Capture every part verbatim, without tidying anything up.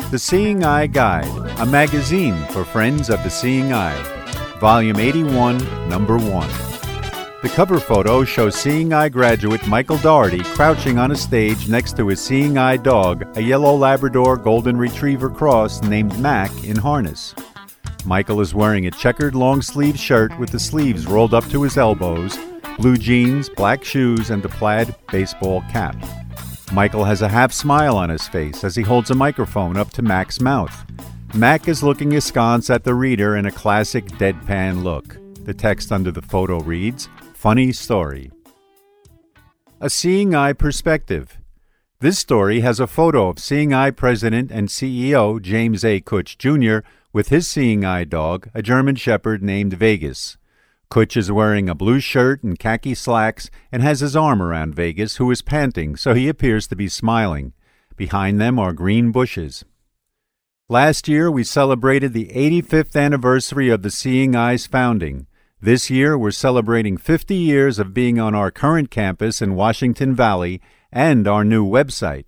The Seeing Eye Guide, a magazine for friends of the seeing eye. Volume eighty-one, Number one. The cover photo shows Seeing Eye graduate Michael Doherty crouching on a stage next to his Seeing Eye dog, a yellow Labrador Golden Retriever cross named Mac, in harness. Michael is wearing a checkered long-sleeved shirt with the sleeves rolled up to his elbows, blue jeans, black shoes, and a plaid baseball cap. Michael has a half smile on his face as he holds a microphone up to Mac's mouth. Mac is looking askance at the reader in a classic deadpan look. The text under the photo reads, "Funny story." A Seeing Eye perspective. This story has a photo of Seeing Eye President and C E O James A. Kutch Junior with his Seeing Eye dog, a German Shepherd named Vegas. Kutch is wearing a blue shirt and khaki slacks and has his arm around Vegas, who is panting, so he appears to be smiling. Behind them are green bushes. Last year, we celebrated the eighty-fifth anniversary of the Seeing Eye's founding. This year, we're celebrating fifty years of being on our current campus in Washington Valley and our new website.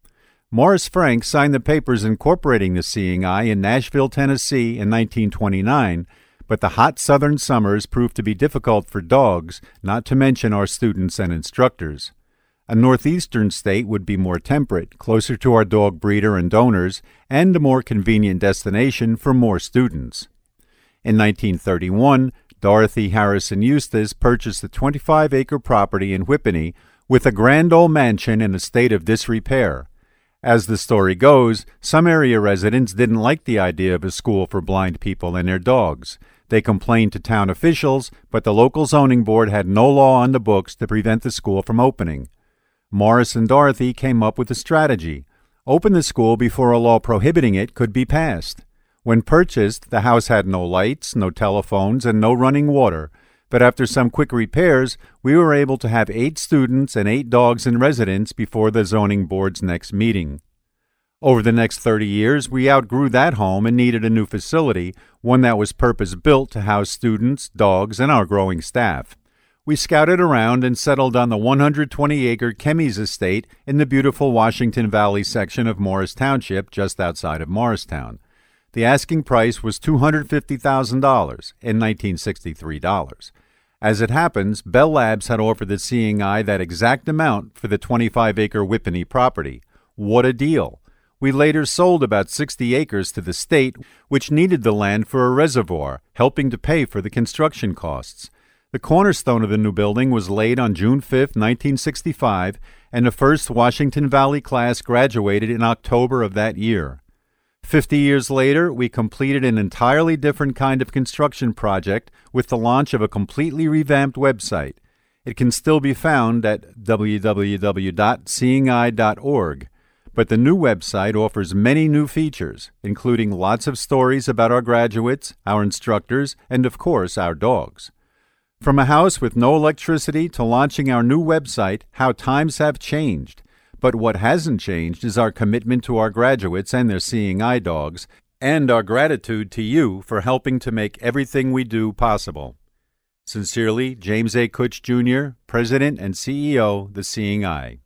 Morris Frank signed the papers incorporating the Seeing Eye in Nashville, Tennessee in nineteen twenty-nine, but the hot southern summers proved to be difficult for dogs, not to mention our students and instructors. A northeastern state would be more temperate, closer to our dog breeder and donors, and a more convenient destination for more students. In nineteen thirty-one, Dorothy Harrison Eustace purchased a twenty-five acre property in Whippany with a grand old mansion in a state of disrepair. As the story goes, some area residents didn't like the idea of a school for blind people and their dogs. They complained to town officials, but the local zoning board had no law on the books to prevent the school from opening. Morris and Dorothy came up with a strategy: open the school before a law prohibiting it could be passed. When purchased, the house had no lights, no telephones, and no running water. But after some quick repairs, we were able to have eight students and eight dogs in residence before the zoning board's next meeting. Over the next thirty years, we outgrew that home and needed a new facility, one that was purpose-built to house students, dogs, and our growing staff. We scouted around and settled on the one hundred twenty acre Kemmys Estate in the beautiful Washington Valley section of Morris Township, just outside of Morristown. The asking price was two hundred fifty thousand dollars, in nineteen sixty-three dollars. As it happens, Bell Labs had offered the Seeing Eye that exact amount for the twenty-five acre Whippany property. What a deal! We later sold about sixty acres to the state, which needed the land for a reservoir, helping to pay for the construction costs. The cornerstone of the new building was laid on June fifth, nineteen sixty-five, and the first Washington Valley class graduated in October of that year. Fifty years later, we completed an entirely different kind of construction project with the launch of a completely revamped website. It can still be found at w w w dot seeing eye dot org. But the new website offers many new features, including lots of stories about our graduates, our instructors, and of course, our dogs. From a house with no electricity to launching our new website, how times have changed. But what hasn't changed is our commitment to our graduates and their Seeing Eye dogs, and our gratitude to you for helping to make everything we do possible. Sincerely, James A. Kutch Junior, President and C E O, The Seeing Eye.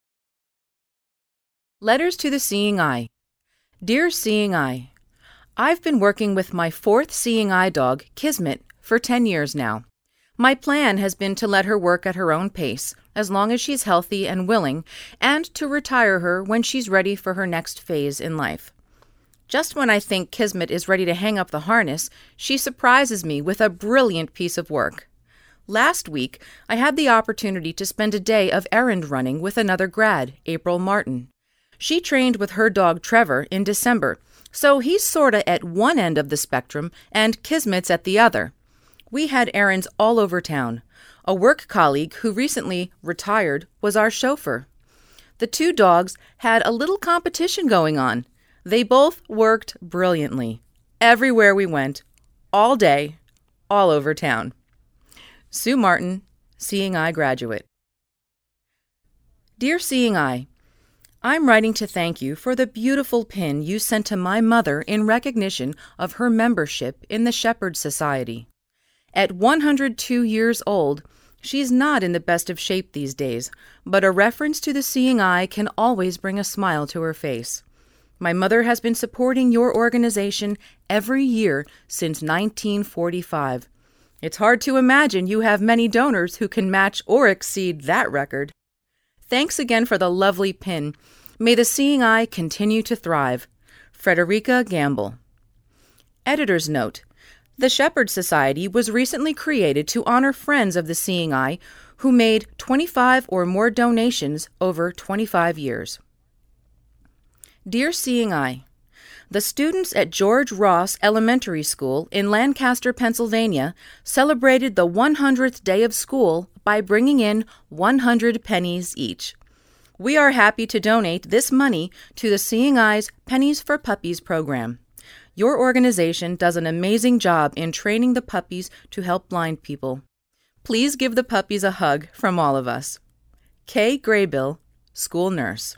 Letters to the Seeing Eye. Dear Seeing Eye, I've been working with my fourth Seeing Eye dog, Kismet, for ten years now. My plan has been to let her work at her own pace, as long as she's healthy and willing, and to retire her when she's ready for her next phase in life. Just when I think Kismet is ready to hang up the harness, she surprises me with a brilliant piece of work. Last week, I had the opportunity to spend a day of errand running with another grad, April Martin. She trained with her dog Trevor in December, so he's sorta at one end of the spectrum and Kismet's at the other. We had errands all over town. A work colleague who recently retired was our chauffeur. The two dogs had a little competition going on. They both worked brilliantly. Everywhere we went, all day, all over town. Sue Martin, Seeing Eye graduate. Dear Seeing Eye, I'm writing to thank you for the beautiful pin you sent to my mother in recognition of her membership in the Shepherd Society. At one hundred two years old, she's not in the best of shape these days, but a reference to the Seeing Eye can always bring a smile to her face. My mother has been supporting your organization every year since nineteen forty-five. It's hard to imagine you have many donors who can match or exceed that record. Thanks again for the lovely pin. May the Seeing Eye continue to thrive. Frederica Gamble. Editor's note. The Shepherd Society was recently created to honor friends of the Seeing Eye who made twenty-five or more donations over twenty-five years. Dear Seeing Eye, the students at George Ross Elementary School in Lancaster, Pennsylvania, celebrated the one hundredth day of school by bringing in one hundred pennies each. We are happy to donate this money to the Seeing Eye's Pennies for Puppies program. Your organization does an amazing job in training the puppies to help blind people. Please give the puppies a hug from all of us. Kay Graybill, School Nurse.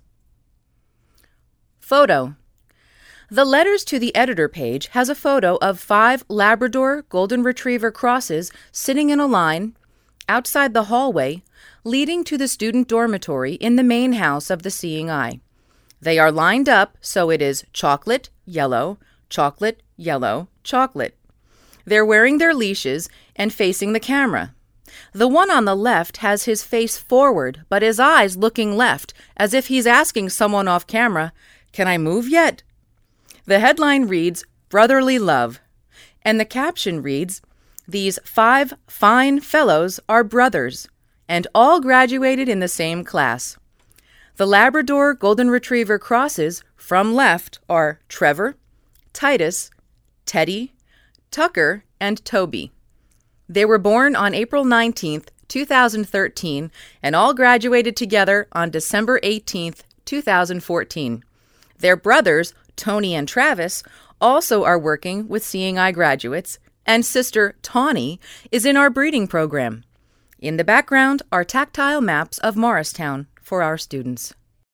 Photo. The Letters to the Editor page has a photo of five Labrador Golden Retriever crosses sitting in a line outside the hallway leading to the student dormitory in the main house of the Seeing Eye. They are lined up so it is chocolate, yellow, chocolate, yellow, chocolate. They're wearing their leashes and facing the camera. The one on the left has his face forward, but his eyes looking left, as if he's asking someone off camera, "Can I move yet?" The headline reads, "Brotherly Love," and the caption reads, "These five fine fellows are brothers, and all graduated in the same class." The Labrador Golden Retriever crosses from left are Trevor, Titus, Teddy, Tucker, and Toby. They were born on April nineteenth, two thousand thirteen, and all graduated together on December eighteenth, two thousand fourteen. Their brothers, Tony and Travis, also are working with Seeing Eye graduates, and sister Tawny is in our breeding program. In the background are tactile maps of Morristown for our students.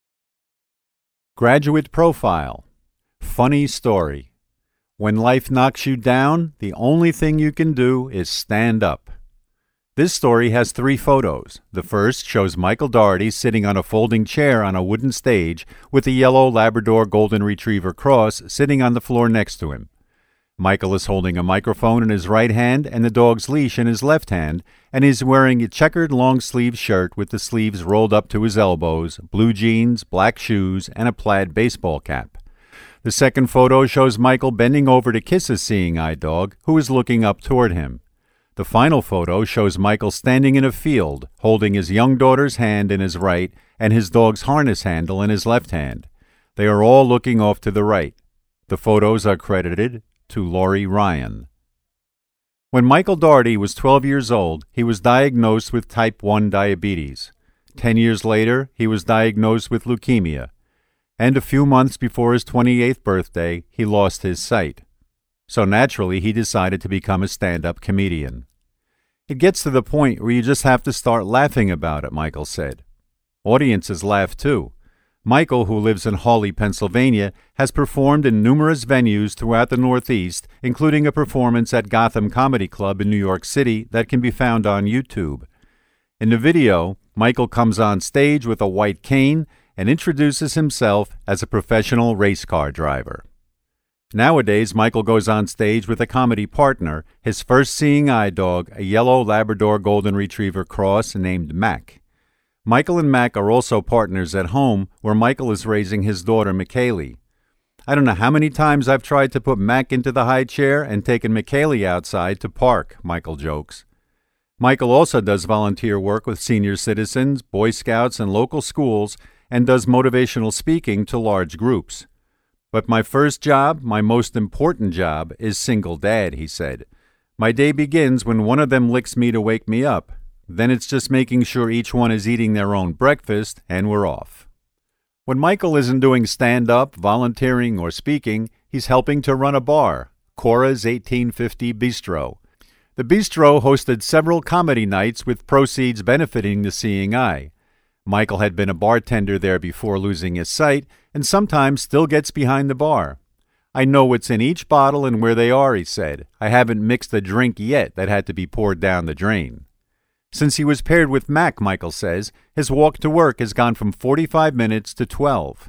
Graduate Profile. Funny story. When life knocks you down, the only thing you can do is stand up. This story has three photos. The first shows Michael Dougherty sitting on a folding chair on a wooden stage with a yellow Labrador Golden Retriever cross sitting on the floor next to him. Michael is holding a microphone in his right hand and the dog's leash in his left hand, and is wearing a checkered long-sleeved shirt with the sleeves rolled up to his elbows, blue jeans, black shoes, and a plaid baseball cap. The second photo shows Michael bending over to kiss a Seeing Eye dog who is looking up toward him. The final photo shows Michael standing in a field, holding his young daughter's hand in his right and his dog's harness handle in his left hand. They are all looking off to the right. The photos are credited to Laurie Ryan. When Michael Dougherty was twelve years old, he was diagnosed with type one diabetes. Ten years later, he was diagnosed with leukemia. And a few months before his twenty-eighth birthday, he lost his sight. So naturally, he decided to become a stand-up comedian. It gets to the point where you just have to start laughing about it, Michael said. Audiences laugh too. Michael, who lives in Hawley, Pennsylvania, has performed in numerous venues throughout the Northeast, including a performance at Gotham Comedy Club in New York City that can be found on YouTube. In the video, Michael comes on stage with a white cane and introduces himself as a professional race car driver. Nowadays, Michael goes on stage with a comedy partner, his first Seeing Eye dog, a yellow Labrador Golden Retriever cross named Mac. Michael and Mac are also partners at home, where Michael is raising his daughter, McKaylee. I don't know how many times I've tried to put Mac into the high chair and taken McKaylee outside to park, Michael jokes. Michael also does volunteer work with senior citizens, Boy Scouts, and local schools, and does motivational speaking to large groups. But my first job, my most important job, is single dad, he said. My day begins when one of them licks me to wake me up. Then it's just making sure each one is eating their own breakfast, and we're off. When Michael isn't doing stand-up, volunteering, or speaking, he's helping to run a bar, Cora's eighteen fifty Bistro. The bistro hosted several comedy nights with proceeds benefiting the Seeing Eye. Michael had been a bartender there before losing his sight, and sometimes still gets behind the bar. I know what's in each bottle and where they are, he said. I haven't mixed a drink yet that had to be poured down the drain. Since he was paired with Mac, Michael says, his walk to work has gone from forty-five minutes to twelve.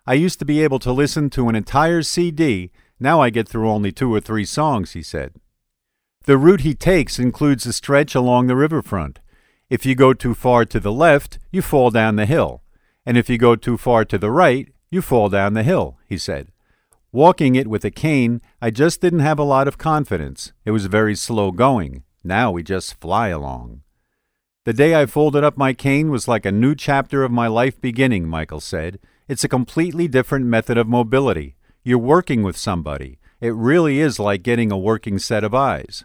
I used to be able to listen to an entire C D. Now I get through only two or three songs, he said. The route he takes includes a stretch along the riverfront. If you go too far to the left, you fall down the hill. And if you go too far to the right, you fall down the hill, he said. Walking it with a cane, I just didn't have a lot of confidence. It was very slow going. Now we just fly along. The day I folded up my cane was like a new chapter of my life beginning, Michael said. It's a completely different method of mobility. You're working with somebody. It really is like getting a working set of eyes.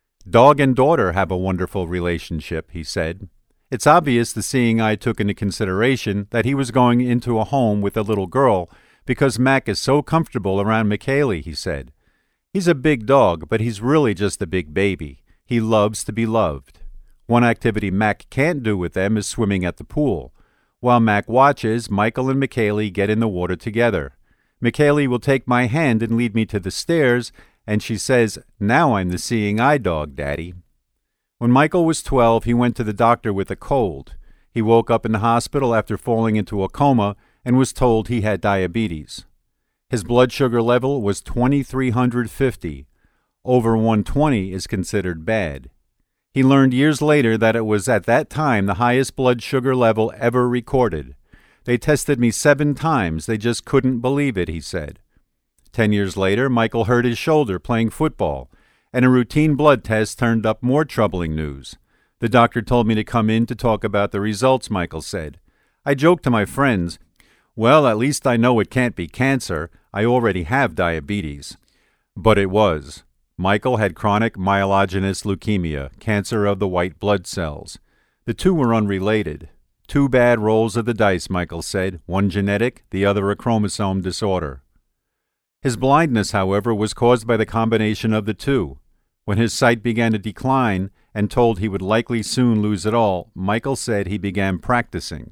Dog and daughter have a wonderful relationship, he said. It's obvious the seeing eye took into consideration that he was going into a home with a little girl because Mac is so comfortable around McKaylee, he said. He's a big dog, but he's really just a big baby. He loves to be loved. One activity Mac can't do with them is swimming at the pool. While Mac watches, Michael and McKaylee get in the water together. McKaylee will take my hand and lead me to the stairs, and she says, "Now I'm the seeing eye dog, Daddy." When Michael was twelve, he went to the doctor with a cold. He woke up in the hospital after falling into a coma and was told he had diabetes. His blood sugar level was twenty-three fifty. Over one twenty is considered bad. He learned years later that it was at that time the highest blood sugar level ever recorded. They tested me seven times. They just couldn't believe it, he said. Ten years later, Michael hurt his shoulder playing football, and a routine blood test turned up more troubling news. The doctor told me to come in to talk about the results, Michael said. I joked to my friends, "Well, at least I know it can't be cancer. I already have diabetes." But it was. Michael had chronic myelogenous leukemia, cancer of the white blood cells. The two were unrelated. Two bad rolls of the dice, Michael said, one genetic, the other a chromosome disorder. His blindness, however, was caused by the combination of the two. When his sight began to decline and told he would likely soon lose it all, Michael said he began practicing.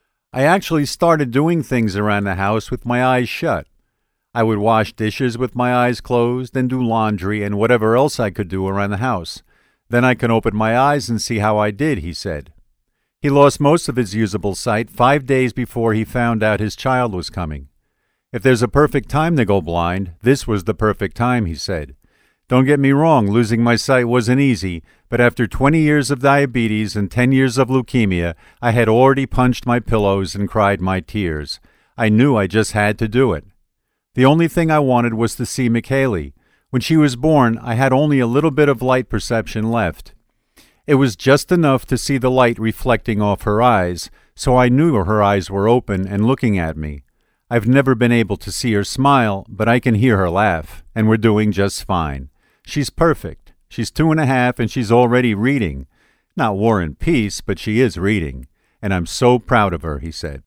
I actually started doing things around the house with my eyes shut. I would wash dishes with my eyes closed and do laundry and whatever else I could do around the house. Then I can open my eyes and see how I did, he said. He lost most of his usable sight five days before he found out his child was coming. If there's a perfect time to go blind, this was the perfect time, he said. Don't get me wrong, losing my sight wasn't easy, but after twenty years of diabetes and ten years of leukemia, I had already punched my pillows and cried my tears. I knew I just had to do it. The only thing I wanted was to see McKaylee. When she was born, I had only a little bit of light perception left. It was just enough to see the light reflecting off her eyes, so I knew her eyes were open and looking at me. I've never been able to see her smile, but I can hear her laugh, and we're doing just fine. She's perfect. She's two and a half, and she's already reading. Not War and Peace, but she is reading. And I'm so proud of her, he said.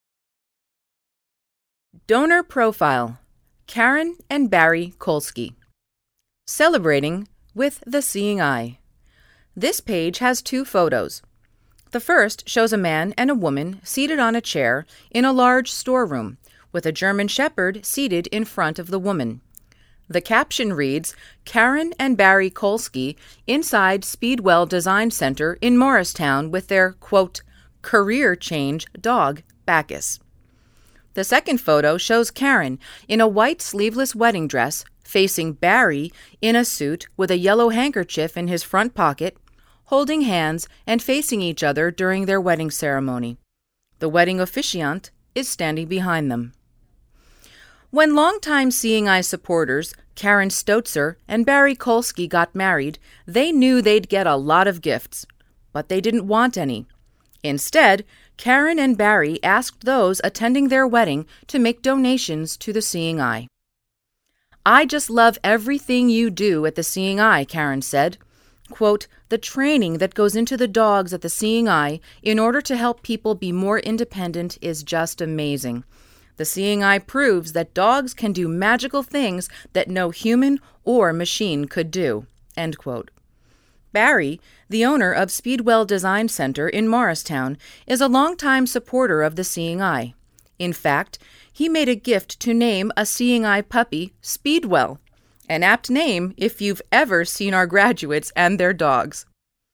Donor Profile, Karen and Barry Kolsky. Celebrating with the Seeing Eye. This page has two photos. The first shows a man and a woman seated on a chair in a large storeroom, with a German Shepherd seated in front of the woman. The caption reads, Karen and Barry Kolsky inside Speedwell Design Center in Morristown with their, quote, career change dog, Bacchus. The second photo shows Karen in a white sleeveless wedding dress facing Barry in a suit with a yellow handkerchief in his front pocket, holding hands and facing each other during their wedding ceremony. The wedding officiant is standing behind them. When longtime Seeing Eye supporters Karen Stotzer and Barry Kolsky got married, they knew they'd get a lot of gifts, but they didn't want any. Instead, Karen and Barry asked those attending their wedding to make donations to the Seeing Eye. I just love everything you do at the Seeing Eye, Karen said. Quote, the training that goes into the dogs at the Seeing Eye in order to help people be more independent is just amazing. The Seeing Eye proves that dogs can do magical things that no human or machine could do. End quote. Barry, the owner of Speedwell Design Center in Morristown, is a longtime supporter of the Seeing Eye. In fact, he made a gift to name a Seeing Eye puppy Speedwell, an apt name if you've ever seen our graduates and their dogs.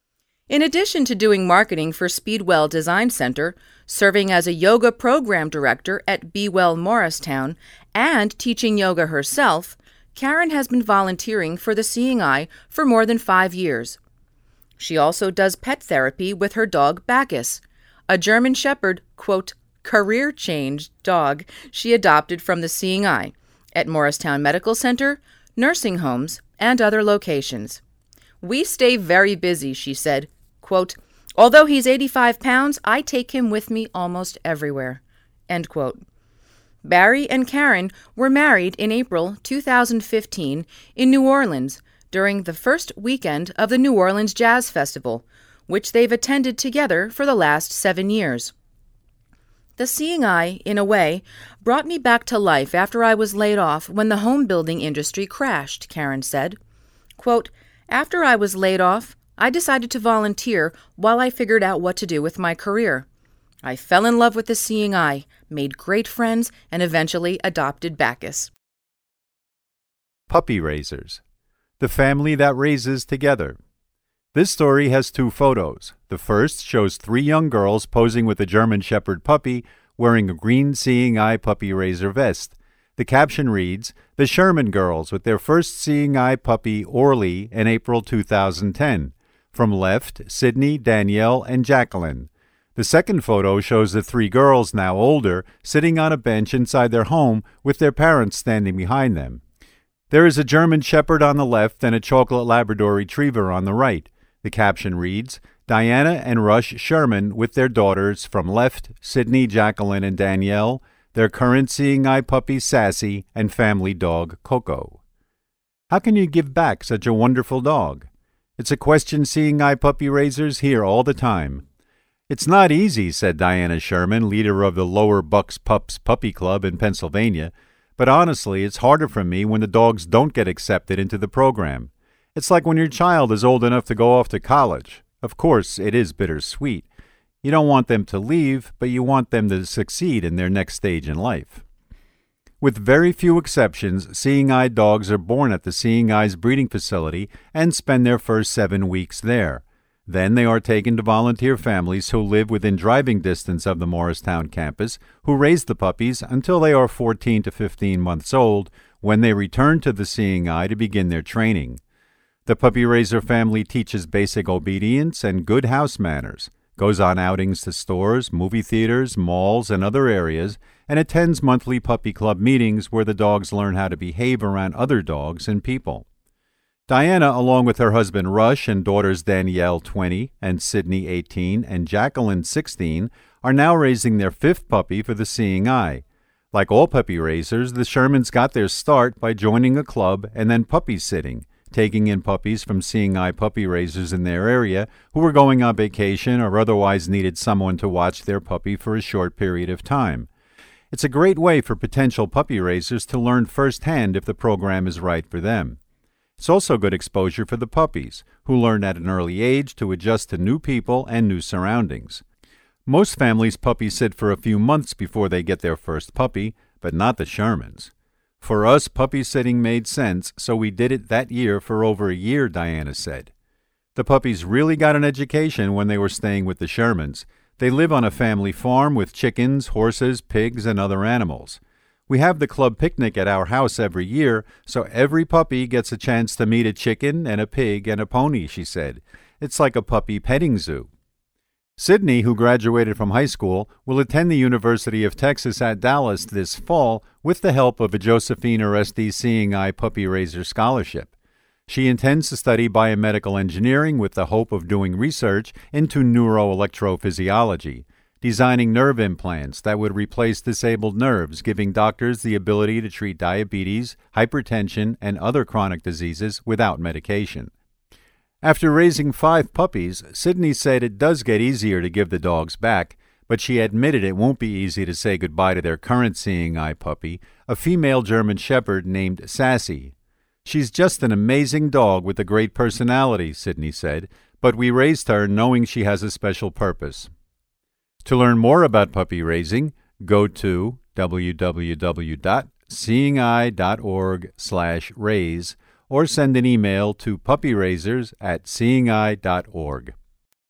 In addition to doing marketing for Speedwell Design Center, serving as a yoga program director at Be Well Morristown, and teaching yoga herself, Karen has been volunteering for the Seeing Eye for more than five years. She also does pet therapy with her dog Bacchus, a German Shepherd, quote, career-changed dog she adopted from the Seeing Eye at Morristown Medical Center, nursing homes, and other locations. We stay very busy, she said, quote, although he's eighty-five pounds, I take him with me almost everywhere, end quote. Barry and Karen were married in April two thousand fifteen in New Orleans during the first weekend of the New Orleans Jazz Festival, which they've attended together for the last seven years. The Seeing Eye, in a way, brought me back to life after I was laid off when the home building industry crashed, Karen said. Quote, after I was laid off, I decided to volunteer while I figured out what to do with my career. I fell in love with the Seeing Eye, made great friends, and eventually adopted Bacchus. Puppy Raisers. The family that raises together. This story has two photos. The first shows three young girls posing with a German Shepherd puppy wearing a green Seeing Eye puppy raiser vest. The caption reads, The Sherman Girls with their first Seeing Eye puppy, Orly, in April two thousand ten. From left, Sydney, Danielle, and Jacqueline. The second photo shows the three girls, now older, sitting on a bench inside their home with their parents standing behind them. There is a German Shepherd on the left and a chocolate Labrador Retriever on the right. The caption reads, Diana and Rush Sherman with their daughters, from left, Sydney, Jacqueline, and Danielle, their current Seeing Eye puppy, Sassy, and family dog, Coco. How can you give back such a wonderful dog? It's a question Seeing Eye puppy raisers hear all the time. It's not easy, said Diana Sherman, leader of the Lower Bucks Pups Puppy Club in Pennsylvania, but honestly, it's harder for me when the dogs don't get accepted into the program. It's like when your child is old enough to go off to college. Of course, it is bittersweet. You don't want them to leave, but you want them to succeed in their next stage in life. With very few exceptions, Seeing Eye dogs are born at the Seeing Eye's breeding facility and spend their first seven weeks there. Then they are taken to volunteer families who live within driving distance of the Morristown campus, who raise the puppies until they are fourteen to fifteen months old, when they return to the Seeing Eye to begin their training. The puppy raiser family teaches basic obedience and good house manners, goes on outings to stores, movie theaters, malls, and other areas, and attends monthly puppy club meetings where the dogs learn how to behave around other dogs and people. Diana, along with her husband Rush and daughters Danielle, twenty, and Sydney, eighteen, and Jacqueline, sixteen, are now raising their fifth puppy for the Seeing Eye. Like all puppy raisers, the Shermans got their start by joining a club and then puppy sitting, taking in puppies from Seeing Eye puppy raisers in their area who were going on vacation or otherwise needed someone to watch their puppy for a short period of time. It's a great way for potential puppy raisers to learn firsthand if the program is right for them. It's also good exposure for the puppies, who learn at an early age to adjust to new people and new surroundings. Most families puppy sit for a few months before they get their first puppy, but not the Shermans. For us, puppy sitting made sense, so we did it that year for over a year, Diana said. The puppies really got an education when they were staying with the Shermans. They live on a family farm with chickens, horses, pigs, and other animals. We have the club picnic at our house every year, so every puppy gets a chance to meet a chicken and a pig and a pony, she said. It's like a puppy petting zoo. Sydney, who graduated from high school, will attend the University of Texas at Dallas this fall with the help of a Josephine Oresti Seeing Eye Puppy Raiser Scholarship. She intends to study biomedical engineering with the hope of doing research into neuroelectrophysiology, designing nerve implants that would replace disabled nerves, giving doctors the ability to treat diabetes, hypertension, and other chronic diseases without medication. After raising five puppies, Sydney said it does get easier to give the dogs back, but she admitted it won't be easy to say goodbye to their current Seeing Eye puppy, a female German Shepherd named Sassy. She's just an amazing dog with a great personality, Sydney said, but we raised her knowing she has a special purpose. To learn more about puppy raising, go to w w w dot seeing eye dot org slash raise or send an email to puppyraisers at seeing eye dot org.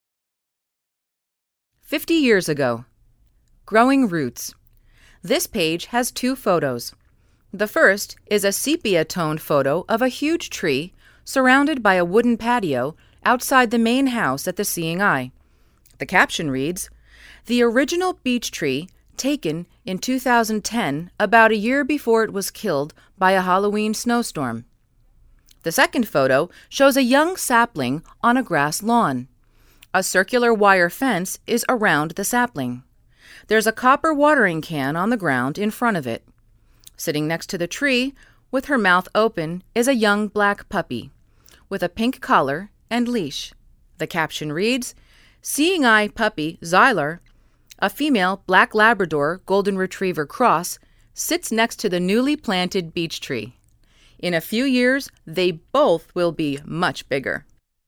fifty years ago. Growing roots. This page has two photos. The first is a sepia-toned photo of a huge tree surrounded by a wooden patio outside the main house at the Seeing Eye. The caption reads, "The original beech tree taken in two thousand ten, about a year before it was killed by a Halloween snowstorm." The second photo shows a young sapling on a grass lawn. A circular wire fence is around the sapling. There's a copper watering can on the ground in front of it. Sitting next to the tree, with her mouth open, is a young black puppy, with a pink collar and leash. The caption reads, "Seeing Eye puppy Zyler, a female black Labrador Golden Retriever cross, sits next to the newly planted beech tree. In a few years, they both will be much bigger."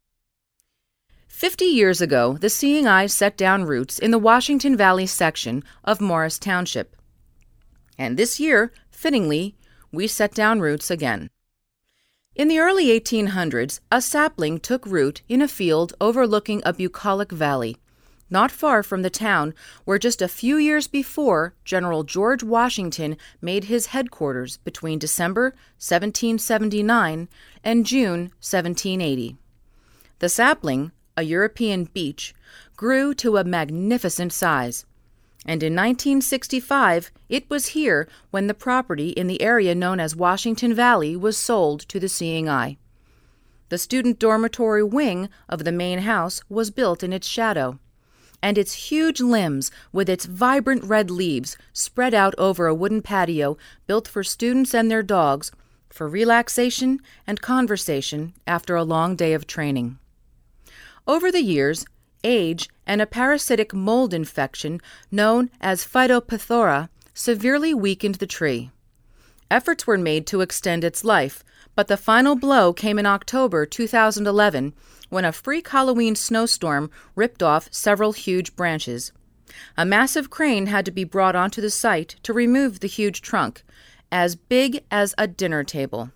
Fifty years ago, the Seeing Eye set down roots in the Washington Valley section of Morris Township. And this year, fittingly, we set down roots again. In the early eighteen hundreds, a sapling took root in a field overlooking a bucolic valley, not far from the town where just a few years before General George Washington made his headquarters between December seventeen seventy-nine and June seventeen eighty. The sapling, a European beech, grew to a magnificent size, and in nineteen sixty-five it was here when the property in the area known as Washington Valley was sold to the Seeing Eye. The student dormitory wing of the main house was built in its shadow, and its huge limbs, with its vibrant red leaves, spread out over a wooden patio built for students and their dogs for relaxation and conversation after a long day of training. Over the years, age and a parasitic mold infection known as Phytophthora severely weakened the tree. Efforts were made to extend its life, but the final blow came in October two thousand eleven when a freak Halloween snowstorm ripped off several huge branches. A massive crane had to be brought onto the site to remove the huge trunk, as big as a dinner table.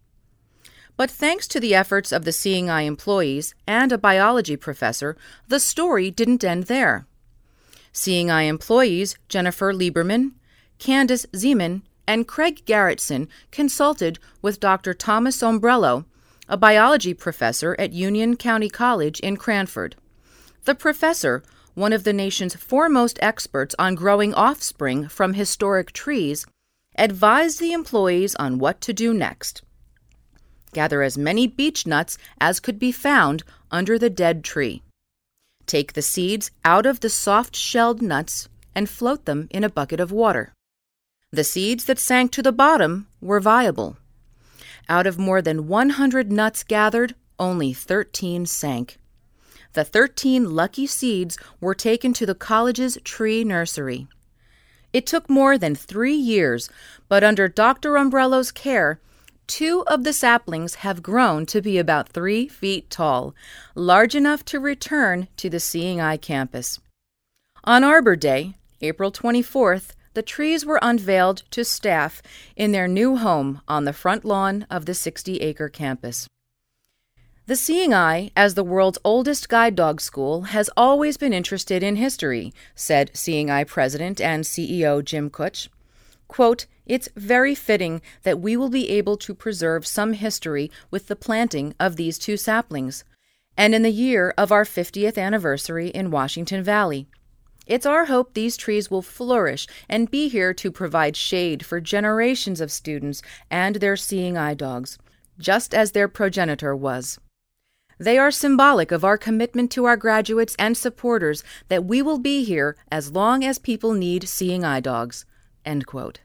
But thanks to the efforts of the Seeing Eye employees and a biology professor, the story didn't end there. Seeing Eye employees Jennifer Lieberman, Candace Zeman, and Craig Garrettson consulted with Doctor Thomas Ombrello, a biology professor at Union County College in Cranford. The professor, one of the nation's foremost experts on growing offspring from historic trees, advised the employees on what to do next. Gather as many beech nuts as could be found under the dead tree. Take the seeds out of the soft-shelled nuts and float them in a bucket of water. The seeds that sank to the bottom were viable. Out of more than one hundred nuts gathered, only thirteen sank. The thirteen lucky seeds were taken to the college's tree nursery. It took more than three years, but under Doctor Ombrello's care, two of the saplings have grown to be about three feet tall, large enough to return to the Seeing Eye campus. On Arbor Day, April twenty-fourth, the trees were unveiled to staff in their new home on the front lawn of the sixty-acre campus. The Seeing Eye, as the world's oldest guide dog school, has always been interested in history, said Seeing Eye President and C E O Jim Kutch. Quote, "It's very fitting that we will be able to preserve some history with the planting of these two saplings, and in the year of our fiftieth anniversary in Washington Valley. It's our hope these trees will flourish and be here to provide shade for generations of students and their Seeing Eye dogs, just as their progenitor was. They are symbolic of our commitment to our graduates and supporters that we will be here as long as people need Seeing Eye dogs." End quote.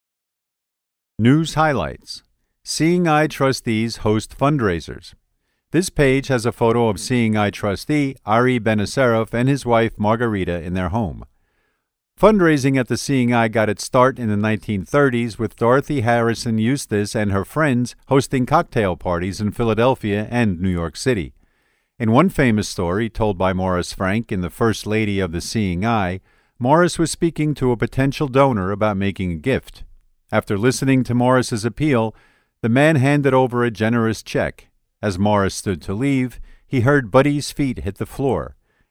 News highlights. Seeing Eye trustees host fundraisers. This page has a photo of Seeing Eye trustee Ari Benacerov and his wife Margarita in their home. Fundraising at the Seeing Eye got its start in the nineteen thirties with Dorothy Harrison Eustace and her friends hosting cocktail parties in Philadelphia and New York City. In one famous story told by Morris Frank in The First Lady of the Seeing Eye, Morris was speaking to a potential donor about making a gift. After listening to Morris's appeal, the man handed over a generous check. As Morris stood to leave, he heard Buddy's feet hit the floor,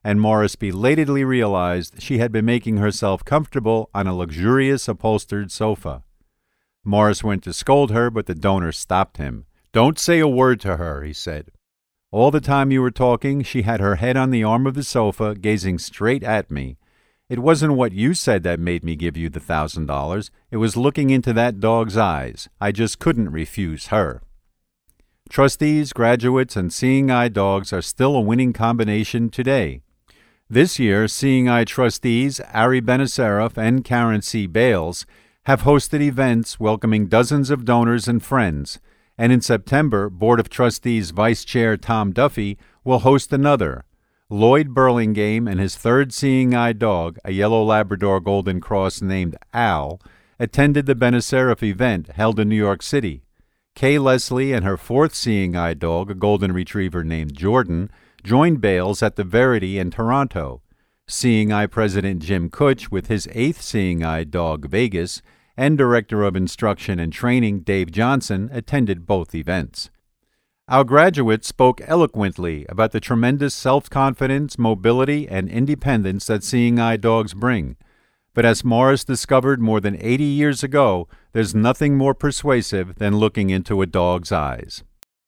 and Morris belatedly realized she had been making herself comfortable on a luxurious upholstered sofa. Morris went to scold her, but the donor stopped him. "Don't say a word to her," he said. "All the time you were talking, she had her head on the arm of the sofa, gazing straight at me. It wasn't what you said that made me give you the thousand dollars. It was looking into that dog's eyes. I just couldn't refuse her." Trustees, graduates, and Seeing Eye dogs are still a winning combination today. This year, Seeing Eye trustees Ari Benacerraf and Karen C. Bales have hosted events welcoming dozens of donors and friends, and in September, Board of Trustees Vice Chair Tom Duffy will host another. Lloyd Burlingame and his third Seeing Eye dog, a yellow Labrador Golden Cross named Al, attended the Benacerraf event held in New York City. Kay Leslie and her fourth Seeing Eye dog, a Golden Retriever named Jordan, joined Bales at the Verity in Toronto. Seeing Eye President Jim Kutch, with his eighth Seeing Eye dog, Vegas, and Director of Instruction and Training, Dave Johnson, attended both events. Our graduates spoke eloquently about the tremendous self-confidence, mobility, and independence that Seeing Eye dogs bring. But as Morris discovered more than eighty years ago, there's nothing more persuasive than looking into a dog's eyes.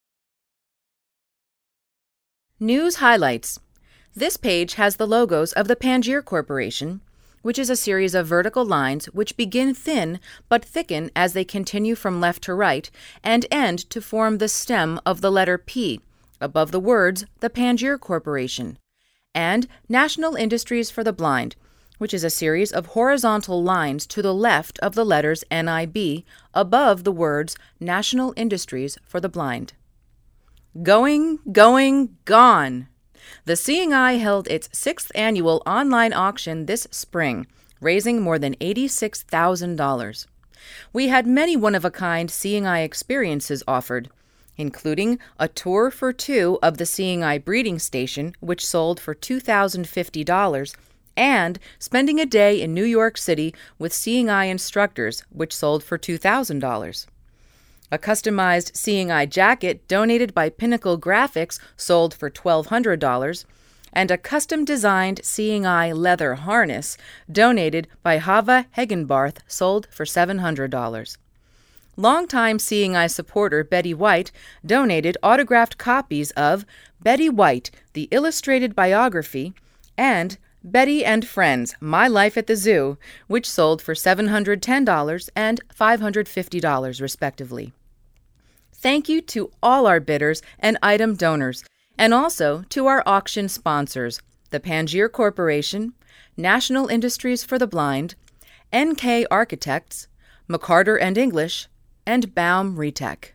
News highlights. This page has the logos of the Pangier Corporation, which is a series of vertical lines which begin thin but thicken as they continue from left to right and end to form the stem of the letter P above the words the Pangier Corporation, and National Industries for the Blind, which is a series of horizontal lines to the left of the letters N I B above the words National Industries for the Blind. Going, going, gone! The Seeing Eye held its sixth annual online auction this spring, raising more than eighty-six thousand dollars. We had many one-of-a-kind Seeing Eye experiences offered, including a tour for two of the Seeing Eye breeding station, which sold for two thousand fifty dollars, and spending a day in New York City with Seeing Eye instructors, which sold for two thousand dollars. A customized Seeing Eye jacket donated by Pinnacle Graphics sold for twelve hundred dollars, and a custom-designed Seeing Eye leather harness donated by Hava Hegenbarth sold for seven hundred dollars. Longtime Seeing Eye supporter Betty White donated autographed copies of Betty White, the Illustrated Biography, and Betty and Friends, My Life at the Zoo, which sold for seven hundred ten dollars and five hundred fifty dollars respectively. Thank you to all our bidders and item donors, and also to our auction sponsors, the Pangier Corporation, National Industries for the Blind, N K Architects, McCarter and English, and Baum Retech.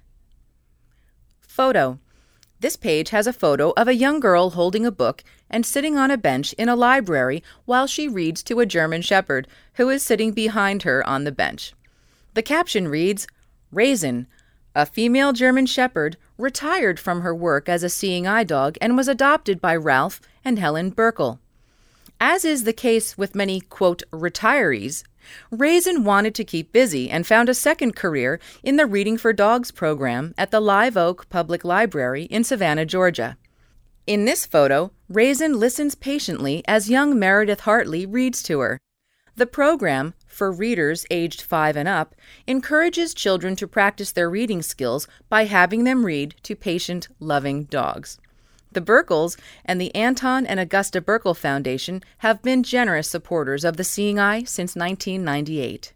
Photo. This page has a photo of a young girl holding a book and sitting on a bench in a library while she reads to a German Shepherd who is sitting behind her on the bench. The caption reads, Raisin, a female German Shepherd, retired from her work as a Seeing Eye dog and was adopted by Ralph and Helen Burkle. As is the case with many, quote, retirees, Raisin wanted to keep busy and found a second career in the Reading for Dogs program at the Live Oak Public Library in Savannah, Georgia. In this photo, Raisin listens patiently as young Meredith Hartley reads to her. The program, for readers aged five and up, encourages children to practice their reading skills by having them read to patient, loving dogs. The Burkles and the Anton and Augusta Burkle Foundation have been generous supporters of the Seeing Eye since nineteen ninety-eight.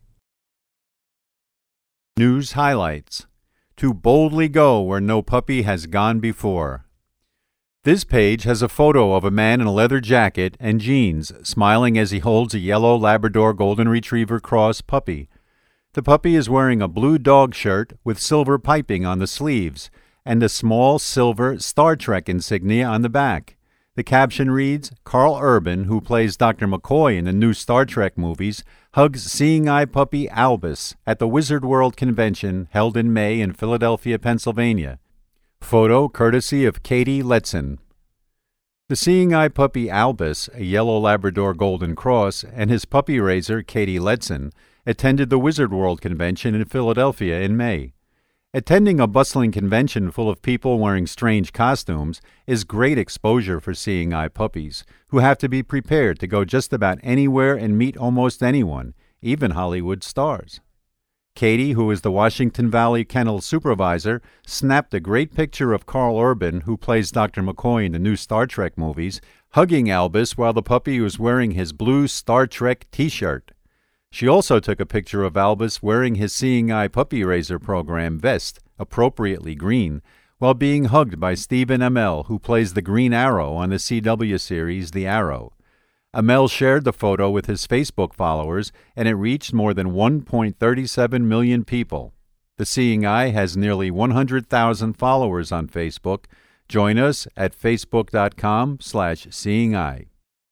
News highlights. To boldly go where no puppy has gone before. This page has a photo of a man in a leather jacket and jeans, smiling as he holds a yellow Labrador Golden Retriever Cross puppy. The puppy is wearing a blue dog shirt with silver piping on the sleeves and a small silver Star Trek insignia on the back. The caption reads, Carl Urban, who plays Doctor McCoy in the new Star Trek movies, hugs Seeing Eye puppy Albus at the Wizard World Convention held in May in Philadelphia, Pennsylvania. Photo courtesy of Katie Letson. The Seeing Eye puppy Albus, a yellow Labrador Golden Cross, and his puppy raiser Katie Letson attended the Wizard World Convention in Philadelphia in May. Attending a bustling convention full of people wearing strange costumes is great exposure for seeing eye puppies, who have to be prepared to go just about anywhere and meet almost anyone, even Hollywood stars. Katie, who is the Washington Valley Kennel supervisor, snapped a great picture of Carl Urban, who plays Doctor McCoy in the new Star Trek movies, hugging Albus while the puppy was wearing his blue Star Trek t-shirt. She also took a picture of Albus wearing his Seeing Eye Puppy Raiser program vest, appropriately green, while being hugged by Stephen Amell, who plays the Green Arrow on the C W series The Arrow. Amell shared the photo with his Facebook followers, and it reached more than one point three seven million people. The Seeing Eye has nearly one hundred thousand followers on Facebook. Join us at facebook.com slash Seeing Eye.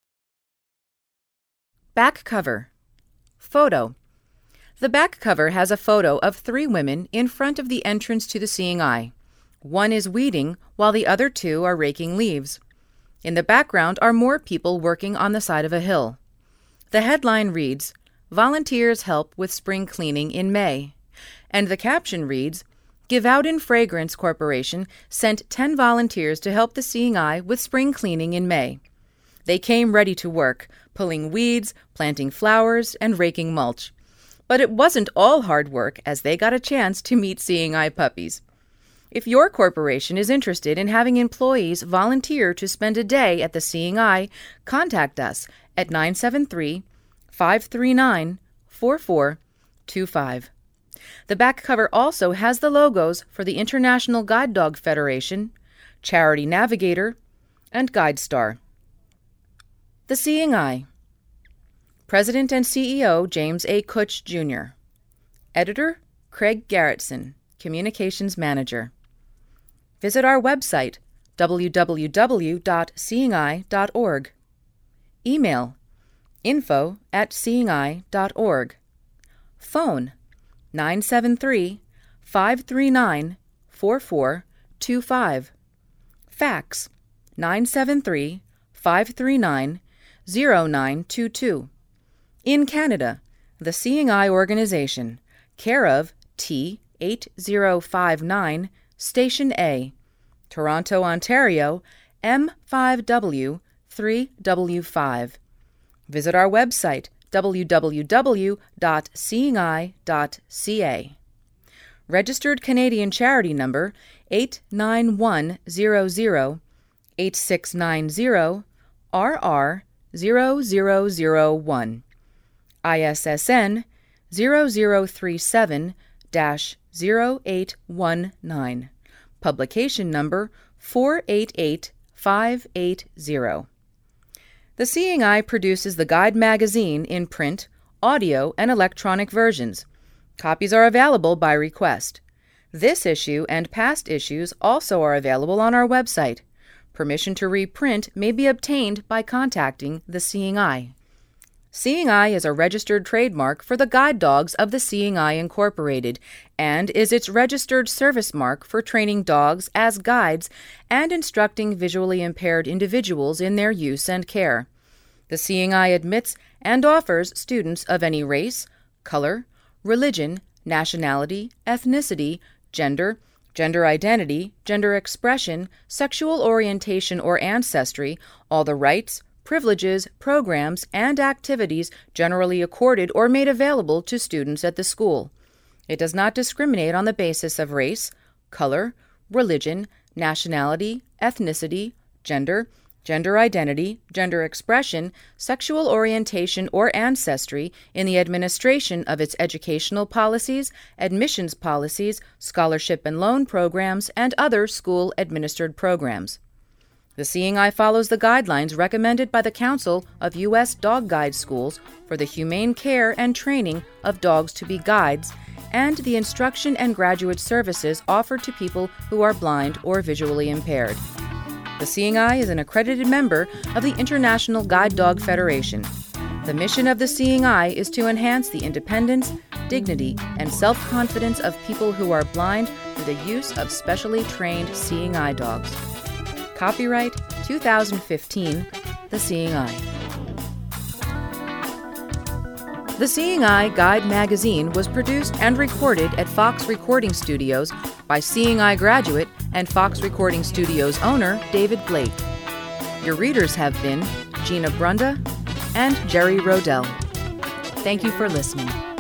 Back cover. Photo. The back cover has a photo of three women in front of the entrance to the Seeing Eye. One is weeding, while the other two are raking leaves. In the background are more people working on the side of a hill. The headline reads, "Volunteers help with spring cleaning in May." And the caption reads, "Give Out in Fragrance Corporation sent ten volunteers to help the Seeing Eye with spring cleaning in May. They came ready to work, pulling weeds, planting flowers, and raking mulch. But it wasn't all hard work, as they got a chance to meet Seeing Eye puppies." If your corporation is interested in having employees volunteer to spend a day at the Seeing Eye, contact us at nine seven three, five three nine, four four two five. The back cover also has the logos for the International Guide Dog Federation, Charity Navigator, and GuideStar. The Seeing Eye. President and C E O James A. Kutch, Junior Editor Craig Garrettson, Communications Manager. Visit our website, w w w dot seeing eye dot org. Email, info at seeing eye dot org. Phone, nine seven three, five three nine, four four two five. Fax, nine seven three, five three nine, zero nine two two. In Canada, the Seeing Eye Organization, care of T eight zero five nine, Station A, Toronto, Ontario, M five W three W five. Visit our website, w w w dot seeing eye dot c a. Registered Canadian Charity Number eight nine one zero zero, eight six nine zero, R R zero zero zero one. I S S N zero zero three seven dash zero eight one nine. Publication number four eight eight five eight zero. The Seeing Eye produces the Guide magazine in print, audio, and electronic versions. Copies are available by request. This issue and past issues also are available on our website. Permission to reprint may be obtained by contacting the Seeing Eye. Seeing Eye is a registered trademark for the guide dogs of the Seeing Eye Incorporated and is its registered service mark for training dogs as guides and instructing visually impaired individuals in their use and care. The Seeing Eye admits and offers students of any race, color, religion, nationality, ethnicity, gender, gender identity, gender expression, sexual orientation, or ancestry all the rights, privileges, programs, and activities generally accorded or made available to students at the school. It does not discriminate on the basis of race, color, religion, nationality, ethnicity, gender, gender identity, gender expression, sexual orientation, or ancestry in the administration of its educational policies, admissions policies, scholarship and loan programs, and other school-administered programs. The Seeing Eye follows the guidelines recommended by the Council of U S Dog Guide Schools for the humane care and training of dogs to be guides and the instruction and graduate services offered to people who are blind or visually impaired. The Seeing Eye is an accredited member of the International Guide Dog Federation. The mission of the Seeing Eye is to enhance the independence, dignity, and self-confidence of people who are blind through the use of specially trained Seeing Eye dogs. Copyright two thousand fifteen, The Seeing Eye. The Seeing Eye Guide magazine was produced and recorded at Fox Recording Studios by Seeing Eye graduate and Fox Recording Studios owner David Blake. Your readers have been Gina Brunda and Jerry Rodell. Thank you for listening.